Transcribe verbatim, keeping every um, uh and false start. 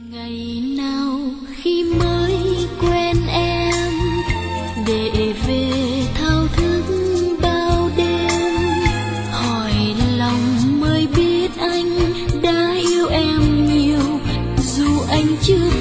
Ngày nào khi mới quen em, để về thao thức bao đêm, hỏi lòng mới biết anh đã yêu em nhiều, dù anh chưa